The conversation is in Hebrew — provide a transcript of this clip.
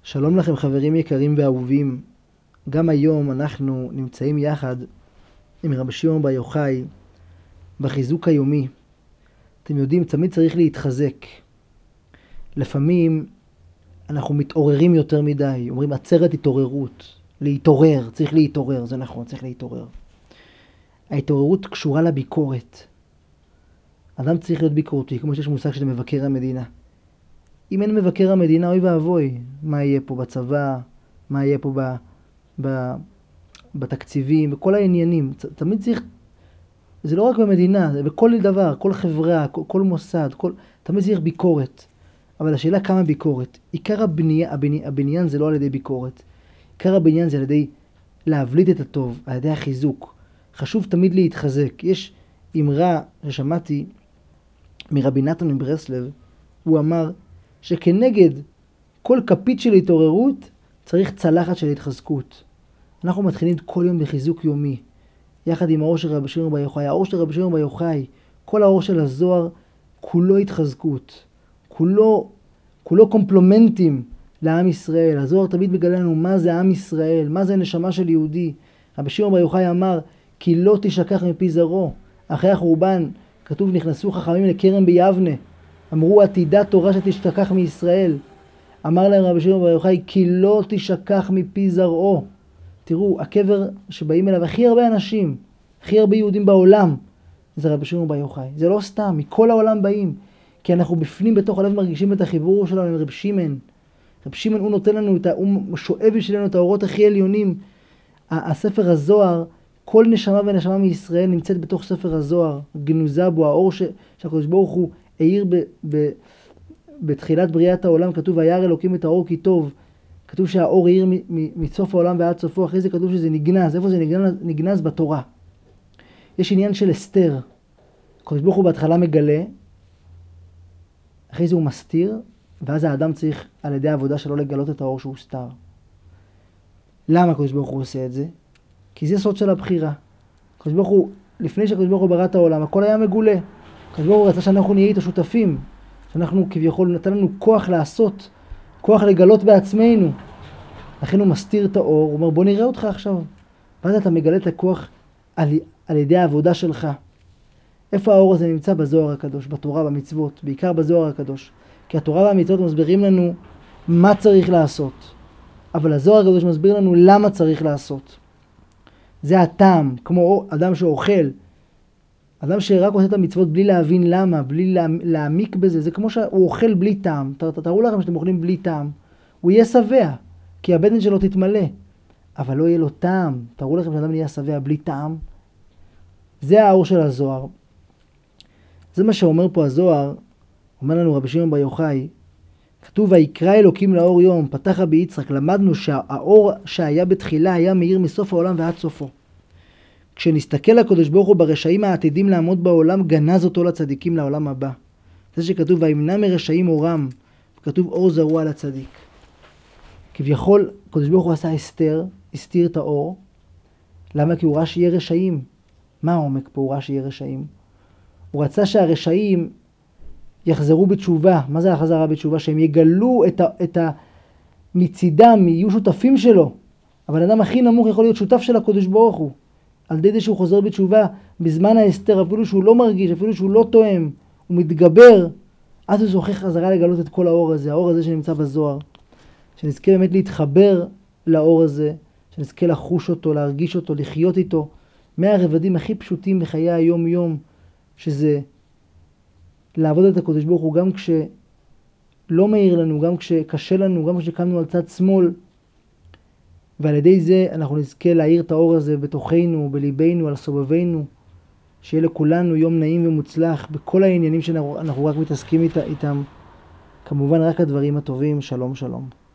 שלום לכם חברים יקרים ואהובים. גם היום אנחנו נמצאים יחד עם רבי שמעון בר יוחאי בחיזוק היומי. אתם יודעים, תמיד צריך להתחזק. לפעמים אנחנו מתעוררים יותר מדי. אומרים עצרת התעוררות. להתעורר, צריך להתעורר, זה נכון, צריך להתעורר. ההתעוררות קשורה לביקורת. אדם צריך להיות ביקורתי, כמו שיש מושג של מבקר המדינה. אם אין מבקר המדינה, אוי ואבוי, מה יהיה פה בצבא, מה יהיה פה בתקציבים, בכל העניינים. תמיד צריך, זה לא רק במדינה, זה בכל דבר, כל חברה, כל מוסד, תמיד צריך ביקורת. אבל השאלה כמה ביקורת. עיקר הבניין זה לא על ידי ביקורת. עיקר הבניין זה על ידי להבליט את הטוב, על ידי החיזוק. חשוב תמיד להתחזק. יש אמרה ששמעתי מרבי נתן מברסלב, הוא אמר שכנגד כל כפית של התעוררות צריך צלחת של התחזקות. אנחנו מתחילים כל יום בחיזוק יומי, יחד עם האור של רבי שמעון בר יוחאי. האור של רבי שמעון בר יוחאי, כל האור של הזוהר, כולו התחזקות, כולו קומפלומנטים לעם ישראל. הזוהר תמיד מגלה לנו מה זה עם ישראל, מה זה נשמה של יהודי. רבי שמעון בר יוחאי אמר, כי לא תשכח מפי זרעו. אחרי החורבן כתוב, נכנסו חכמים לכרם ביבנה, אמרו עתידה תורה שתשכח מישראל. אמר להם רבי שמעון בר יוחאי, כי לא תשכח מפי זרעו. תראו, הקבר שבאים אליו הכי הרבה אנשים, הכי הרבה יהודים בעולם, זה רבי שמעון בר יוחאי. זה לא סתם, מכל העולם באים. כי אנחנו בפנים, בתוך הלב, מרגישים את החיבור שלנו עם רבי שמעון. רבי שמעון הוא נותן לנו, הוא שואב בשבילנו את האורות הכי עליונים. הספר הזוהר, כל נשמה ונשמה מישראל נמצאת בתוך ספר הזוהר. גנוזה בו, האור שהקדוש ברוך הוא העיר בתחילת בריאת העולם. כתוב, וירא אלוקים את האור כי טוב. כתוב שהאור העיר מסוף העולם ועד סופו. אחרי זה כתוב שזה נגנז. איפה זה נגנז? נגנז בתורה. יש עניין של אסתר. הקדוש ברוך הוא בהתחלה מגלה, אחרי זה הוא מסתיר, ואז האדם צריך על ידי העבודה שלו לגלות את האור שהוא סתר. למה הקדוש ברוך הוא עושה את זה? כי זה סוד של הבחירה. הקדוש ברוך הוא, לפני שהקדוש ברוך הוא ברא את העולם, הכל היה מגולה. הקדוש ברוך הוא רצה שאנחנו נהיה איתו שותפים, שאנחנו כביכול נתן לנו כוח לעשות, כוח לגלות בעצמנו. לכן הוא מסתיר את האור, הוא אומר בוא נראה אותך עכשיו. ואז אתה מגלה את הכוח על ידי העבודה שלך. איפה האור הזה נמצא? בזוהר הקדוש, בתורה, במצוות, בעיקר בזוהר הקדש. כי התורה והמצוות מסבירים לנו מה צריך לעשות. אבל הזוהר הקדוש מסביר לנו למה צריך לעשות. זה הטעם, כמו אדם שאוכל. אדם שרק עושה את המצוות בלי להבין למה, בלי להעמיק בזה, זה כמו שהוא אוכל בלי טעם. תראו לכם שאתם אוכלים בלי טעם. הוא יהיה שבע, כי הבטן שלו תתמלא. אבל לא יהיה לו טעם. תראו לכם שאדם יהיה שבע בלי טעם. זה האור של הזוהר. זה מה שאומר פה הזוהר, אומר לנו רבי שמעון בר יוחאי, כתוב ויקרא אלוקים לאור יום, פתח רבי יצחק, למדנו שהאור שהיה בתחילה היה מאיר מסוף העולם ועד סופו. כשנסתכל לקדוש ברוך הוא ברשעים העתידים לעמוד בעולם, גנז אותו לצדיקים לעולם הבא. זה שכתוב וימנע מרשעים אורם, כתוב אור זרוע לצדיק. כביכול הקדוש ברוך הוא עשה הסתיר את האור. למה? כי הוא ראה שיהיה רשעים. מה העומק פה? הוא ראה שיהיה רשעים. הוא רצה שהרשעים יחזרו בתשובה. מה זה החזרה בתשובה? שהם יגלו את מצידם, יהיו שותפים שלו. אבל האדם הכי נמוך יכול להיות שותף של הקדוש ברוך הוא. על ידי זה שהוא חוזר בתשובה בזמן ההסתר, אפילו שהוא לא מרגיש, אפילו שהוא לא תואם, הוא מתגבר, אז הוא זוכה חזרה לגלות את כל האור הזה, האור הזה שנמצא בזוהר. שנזכה באמת להתחבר לאור הזה, שנזכה לחוש אותו, להרגיש אותו, לחיות איתו, מהרבדים הכי פשוטים בחיי היום יום, שזה לעבוד את הקדוש ברוך הוא גם כשלא מהיר לנו, גם כשקשה לנו, גם כשקמנו על צד שמאל, ועל ידי זה אנחנו נזכה להאיר את האור הזה בתוכנו, בליבנו, על סובבינו, שיהיה לכולנו יום נעים ומוצלח בכל העניינים שאנחנו רק מתעסקים איתם, כמובן רק הדברים הטובים. שלום שלום.